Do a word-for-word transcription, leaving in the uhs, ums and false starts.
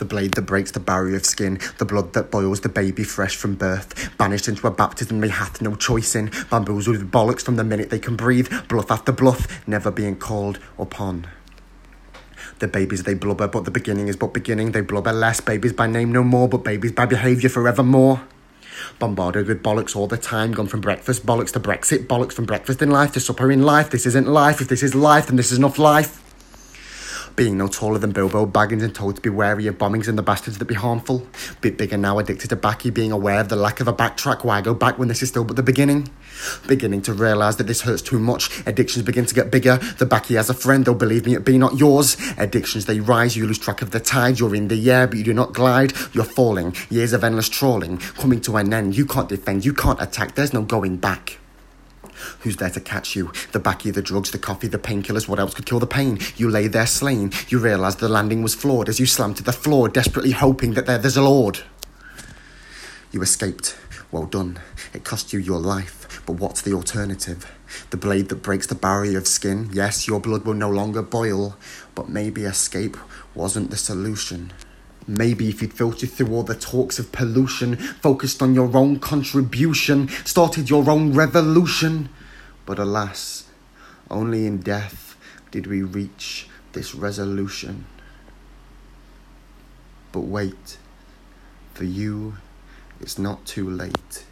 The blade that breaks the barrier of skin, the blood that boils the baby fresh from birth, banished into a baptism they hath no choice in, bamboozled with bollocks from the minute they can breathe, bluff after bluff, never being called upon. The babies they blubber, but the beginning is but beginning, they blubber less, babies by name no more, but babies by behaviour forevermore. Bombarded with bollocks all the time, gone from breakfast bollocks to Brexit, bollocks from breakfast in life to supper in life. This isn't life. If this is life, then this is enough life. Being no taller than Bilbo Baggins and told to be wary of bombings and the bastards that be harmful. Bit bigger now, addicted to backy, being aware of the lack of a backtrack. Why go back when this is still but the beginning? Beginning to realise that this hurts too much. Addictions begin to get bigger. The backy has a friend, though believe me it be not yours. Addictions they rise, you lose track of the tide. You're in the air but you do not glide. You're falling, years of endless trawling, coming to an end. You can't defend, you can't attack, there's no going back. Who's there to catch you? The backy, the drugs, the coffee, the painkillers, what else could kill the pain? You lay there slain, you realise the landing was flawed as you slammed to the floor, desperately hoping that there, there's a Lord. You escaped, well done, it cost you your life, but what's the alternative? The blade that breaks the barrier of skin, yes, your blood will no longer boil, but maybe escape wasn't the solution. Maybe if you'd filtered through all the talks of pollution, focused on your own contribution, started your own revolution. But alas, only in death did we reach this resolution. But wait, for you, it's not too late.